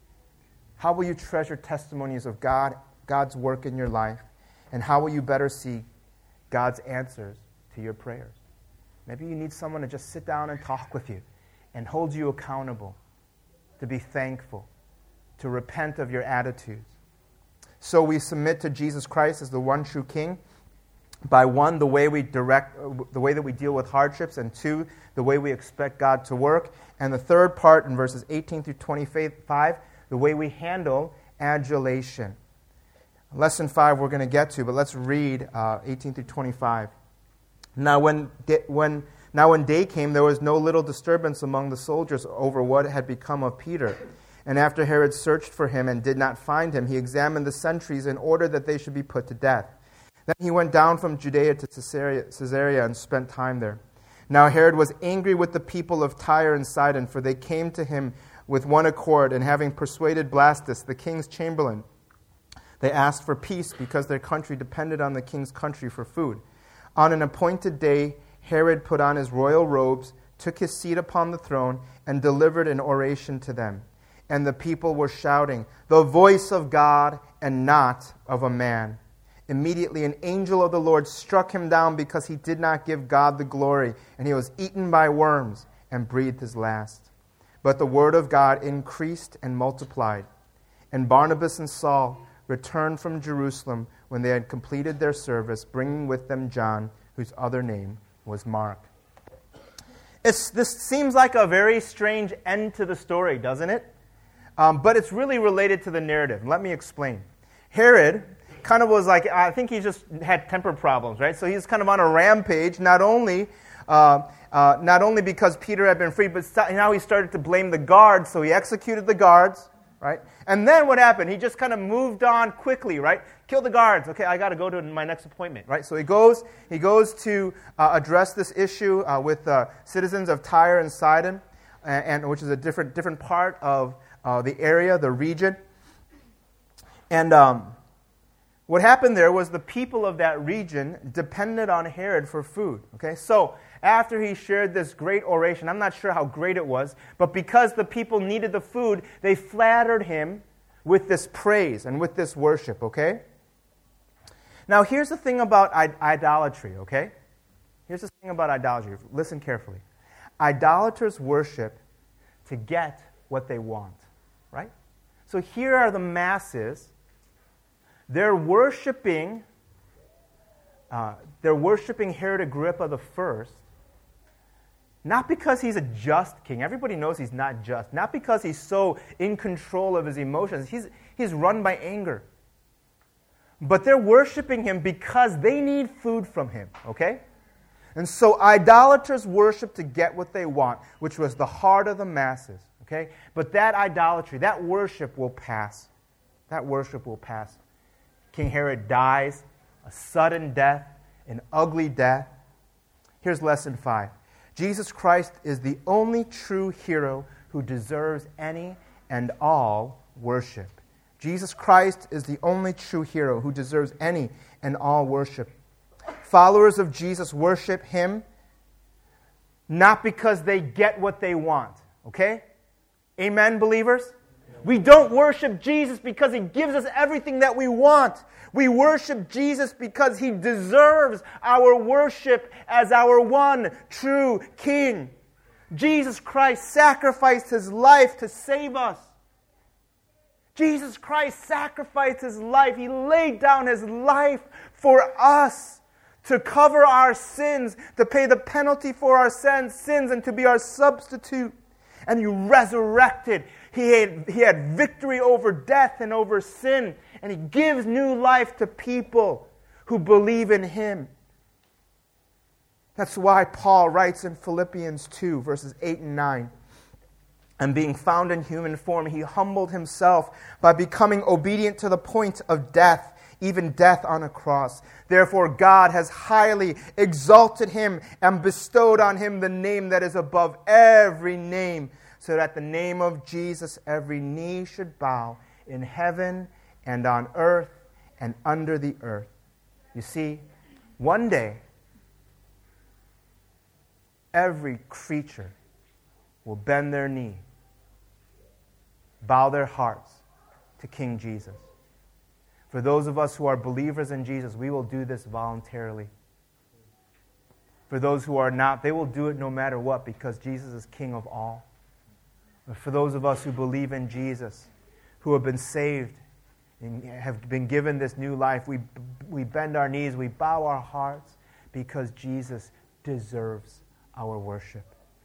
A: How will you treasure testimonies of God, God's work in your life? And how will you better see God's answers to your prayers? Maybe you need someone to just sit down and talk with you and hold you accountable, to be thankful, to repent of your attitudes. So we submit to Jesus Christ as the one true King by one, the way we direct, the way that we deal with hardships, and two, the way we expect God to work. And the third part in verses eighteen through twenty-five, the way we handle adulation. Lesson five we're going to get to, but let's read uh, eighteen through twenty-five. Now when, day, when, now when day came, there was no little disturbance among the soldiers over what had become of Peter. And after Herod searched for him and did not find him, he examined the sentries in order that they should be put to death. Then he went down from Judea to Caesarea, Caesarea and spent time there. Now Herod was angry with the people of Tyre and Sidon, for they came to him with one accord, and having persuaded Blastus, the king's chamberlain, they asked for peace because their country depended on the king's country for food. On an appointed day, Herod put on his royal robes, took his seat upon the throne, and delivered an oration to them. And the people were shouting, "The voice of God and not of a man." Immediately an angel of the Lord struck him down because he did not give God the glory, and he was eaten by worms and breathed his last. But the word of God increased and multiplied. And Barnabas and Saul returned from Jerusalem when they had completed their service, bringing with them John, whose other name was Mark. It's, this seems like a very strange end to the story, doesn't it? Um, but it's really related to the narrative. Let me explain. Herod kind of was like, I think he just had temper problems, right? So he's kind of on a rampage, not only uh, uh, not only because Peter had been freed, but now he started to blame the guards, so he executed the guards, right? And then what happened? He just kind of moved on quickly, right? Kill the guards. Okay, I got to go to my next appointment, right? So he goes, he goes to uh, address this issue uh, with uh, citizens of Tyre and Sidon, and, and which is a different different part of uh, the area, the region. And um, what happened there was the people of that region depended on Herod for food. Okay, so after he shared this great oration, I'm not sure how great it was, but because the people needed the food, they flattered him with this praise and with this worship. Okay. Now here's the thing about I- idolatry. Okay, here's the thing about idolatry. Listen carefully. Idolaters worship to get what they want. Right. So here are the masses. They're worshiping, uh, they're worshiping Herod Agrippa the First, not because he's a just king. Everybody knows he's not just. Not because he's so in control of his emotions. He's, he's run by anger. But they're worshiping him because they need food from him, okay? And so idolaters worship to get what they want, which was the heart of the masses, okay? But that idolatry, that worship will pass. That worship will pass. King Herod dies, a sudden death, an ugly death. Here's lesson five. Jesus Christ is the only true hero who deserves any and all worship. Jesus Christ is the only true hero who deserves any and all worship. Followers of Jesus worship him not because they get what they want. Okay? Amen, believers? We don't worship Jesus because he gives us everything that we want. We worship Jesus because he deserves our worship as our one true King. Jesus Christ sacrificed his life to save us. Jesus Christ sacrificed his life. He laid down his life for us to cover our sins, to pay the penalty for our sins, sins and to be our substitute. And he resurrected. He had, he had victory over death and over sin. And he gives new life to people who believe in him. That's why Paul writes in Philippians two, verses eight and nine. And being found in human form, he humbled himself by becoming obedient to the point of death, even death on a cross. Therefore, God has highly exalted him and bestowed on him the name that is above every name, so that at the name of Jesus every knee should bow in heaven and on earth and under the earth. You see, one day, every creature will bend their knee, bow their hearts to King Jesus. For those of us who are believers in Jesus, we will do this voluntarily. For those who are not, they will do it no matter what, because Jesus is King of all. But for those of us who believe in Jesus, who have been saved and have been given this new life, we, we bend our knees, we bow our hearts, because Jesus deserves our worship.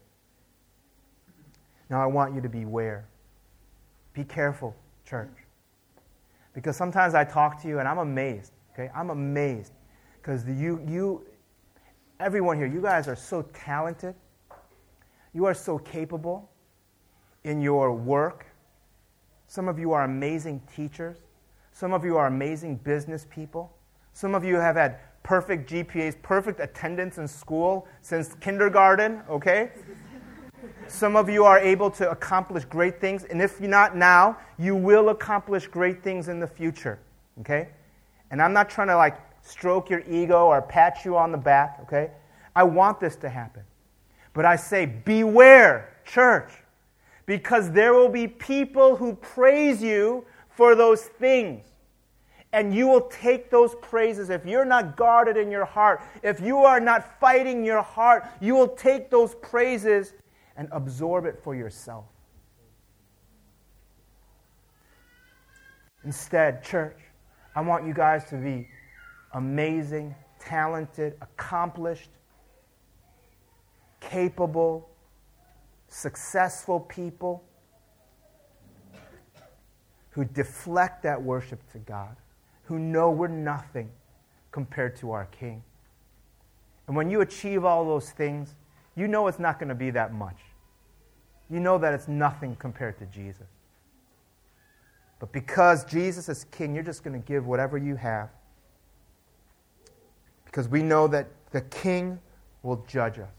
A: Now I want you to beware. Be careful, church. Because sometimes I talk to you and I'm amazed. Okay, I'm amazed. Because you, you, everyone here, you guys are so talented. You are so capable in your work. Some of you are amazing teachers. Some of you are amazing business people. Some of you have had perfect G P As, perfect attendance in school since kindergarten, okay? Some of you are able to accomplish great things, and if not now, you will accomplish great things in the future, okay? And I'm not trying to like stroke your ego or pat you on the back, okay? I want this to happen. But I say, beware, church, because there will be people who praise you for those things. And you will take those praises. If you're not guarded in your heart, if you are not fighting your heart, you will take those praises and absorb it for yourself. Instead, church, I want you guys to be amazing, talented, accomplished, capable, successful people who deflect that worship to God, who know we're nothing compared to our King. And when you achieve all those things, you know it's not going to be that much. You know that it's nothing compared to Jesus. But because Jesus is king, you're just going to give whatever you have. Because we know that the king will judge us.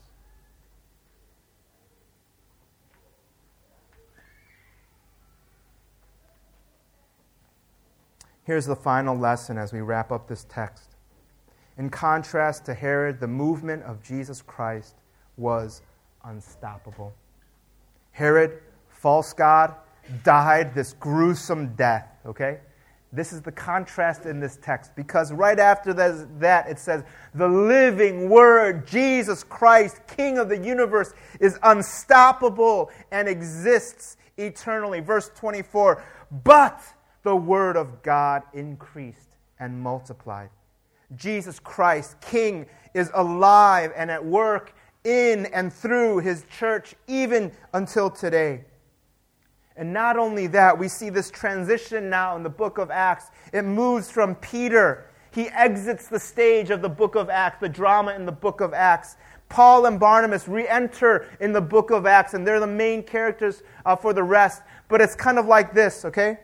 A: Here's the final lesson as we wrap up this text. In contrast to Herod, the movement of Jesus Christ was unstoppable. Herod, false god, died this gruesome death, okay? This is the contrast in this text, because right after that it says, the living Word, Jesus Christ, King of the universe, is unstoppable and exists eternally. Verse twenty-four, but the Word of God increased and multiplied. Jesus Christ, King, is alive and at work in and through His church, even until today. And not only that, we see this transition now in the book of Acts. It moves from Peter. He exits the stage of the book of Acts, the drama in the book of Acts. Paul and Barnabas re-enter in the book of Acts, and they're the main characters uh, for the rest. But it's kind of like this, okay?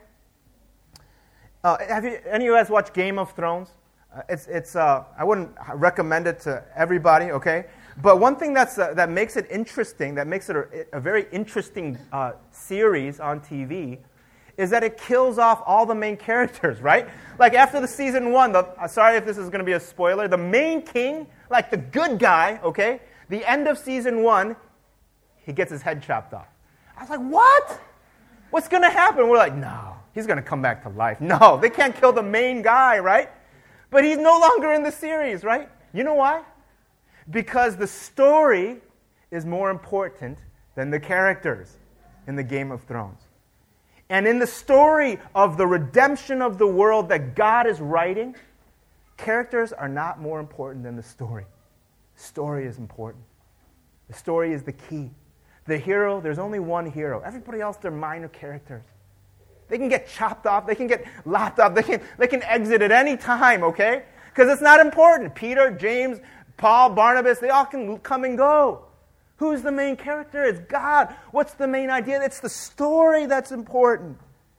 A: Uh, have you, any of you guys watched Game of Thrones? Uh, it's it's. Uh, I wouldn't recommend it to everybody, okay? But one thing that's uh, that makes it interesting, that makes it a, a very interesting uh, series on T V, is that it kills off all the main characters, right? Like after the season one, the, uh, sorry if this is going to be a spoiler, the main king, like the good guy, okay? The end of season one, he gets his head chopped off. I was like, what? What's going to happen? We're like, no, he's going to come back to life. No, they can't kill the main guy, right? But he's no longer in the series, right? You know why? Because the story is more important than the characters in the Game of Thrones. And in the story of the redemption of the world that God is writing, characters are not more important than the story. The story is important. The story is the key. The hero, there's only one hero. Everybody else, they're minor characters. They can get chopped off. They can get lopped off. They can, they can exit at any time, okay? Because it's not important. Peter, James, Paul, Barnabas, they all can come and go. Who's the main character? It's God. What's the main idea? It's the story that's important.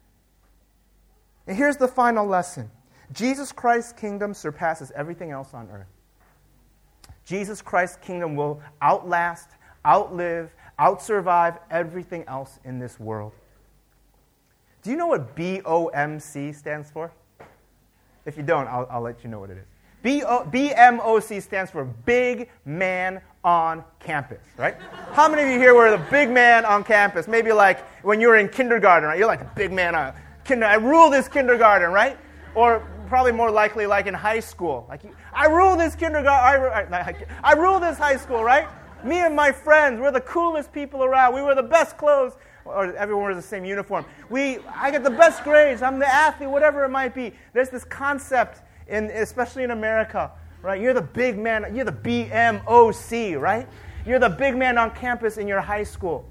A: And here's the final lesson. Jesus Christ's kingdom surpasses everything else on earth. Jesus Christ's kingdom will outlast, outlive, outsurvive everything else in this world. Do you know what B O M C stands for? If you don't, I'll, I'll let you know what it is. B M O C stands for Big Man on Campus, right? How many of you here were the big man on campus? Maybe like when you were in kindergarten, right? You're like the big man on kinder. I rule this kindergarten, right? Or probably more likely like in high school. Like I rule this kindergarten. I, I, I rule this high school, right? Me and my friends, we're the coolest people around. We wear the best clothes. Or everyone wears the same uniform. We, I get the best grades. I'm the athlete, whatever it might be. There's this concept, in, especially in America, right? You're the big man. You're the B M O C, right? You're the big man on campus in your high school.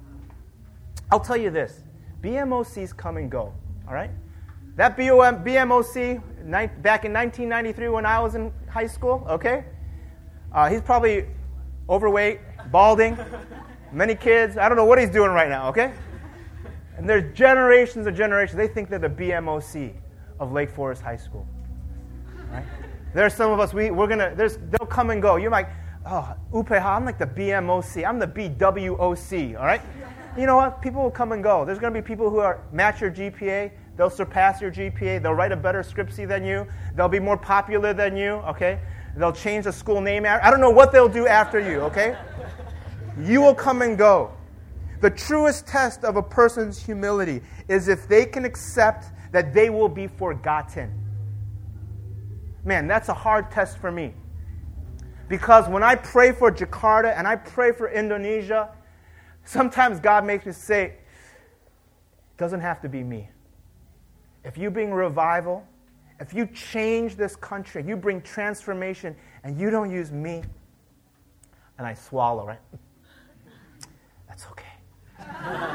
A: I'll tell you this. B M O Cs come and go, all right? That B M O C, back in nineteen ninety-three when I was in high school, okay? Uh, he's probably overweight, balding. Many kids, I don't know what he's doing right now, okay? And there's generations and generations. They think they're the B M O C of Lake Forest High School. Right? There's some of us, we, we're going to, there's they'll come and go. You're like, oh, Upeha, I'm like the B M O C. I'm the B W O C, all right? You know what? People will come and go. There's going to be people who are match your G P A. They'll surpass your G P A. They'll write a better scriptsy than you. They'll be more popular than you, okay? They'll change the school name. I don't know what they'll do after you, okay? You will come and go. The truest test of a person's humility is if they can accept that they will be forgotten. Man, that's a hard test for me. Because when I pray for Jakarta and I pray for Indonesia, sometimes God makes me say, it doesn't have to be me. If you bring revival, if you change this country, you bring transformation, and you don't use me, and I swallow, right? That's okay.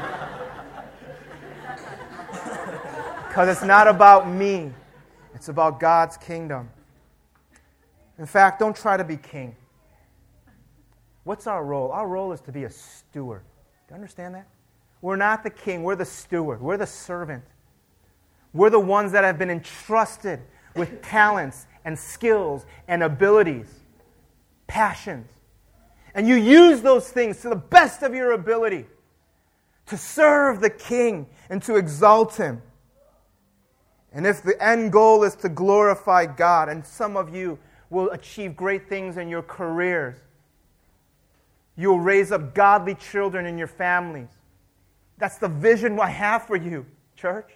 A: Because it's not about me. It's about God's kingdom. In fact, don't try to be king. What's our role? Our role is to be a steward. Do you understand that? We're not the king. We're the steward. We're the servant. We're the ones that have been entrusted with talents and skills and abilities, passions. And you use those things to the best of your ability to serve the King and to exalt Him. And if the end goal is to glorify God, and some of you will achieve great things in your careers, you'll raise up godly children in your families. That's the vision I have for you, church.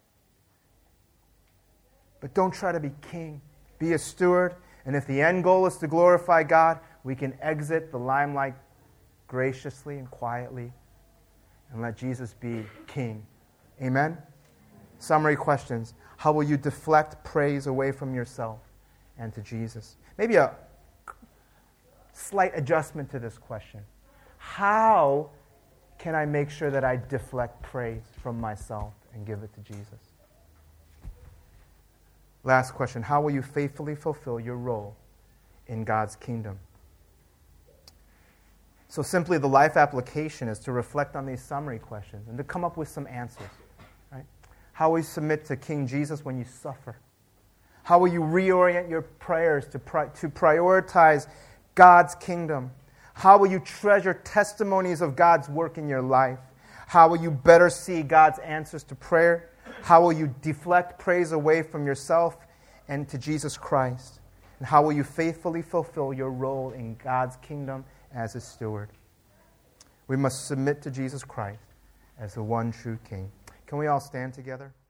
A: But don't try to be king. Be a steward. And if the end goal is to glorify God, we can exit the limelight graciously and quietly and let Jesus be king. Amen? Summary questions. How will you deflect praise away from yourself and to Jesus? Maybe a slight adjustment to this question. How can I make sure that I deflect praise from myself and give it to Jesus? Last question. How will you faithfully fulfill your role in God's kingdom? So simply the life application is to reflect on these summary questions and to come up with some answers. Right? How will you submit to King Jesus when you suffer? How will you reorient your prayers to, pri- to prioritize God's kingdom? How will you treasure testimonies of God's work in your life? How will you better see God's answers to prayer? How will you deflect praise away from yourself and to Jesus Christ? And how will you faithfully fulfill your role in God's kingdom as a steward? We must submit to Jesus Christ as the one true King. Can we all stand together?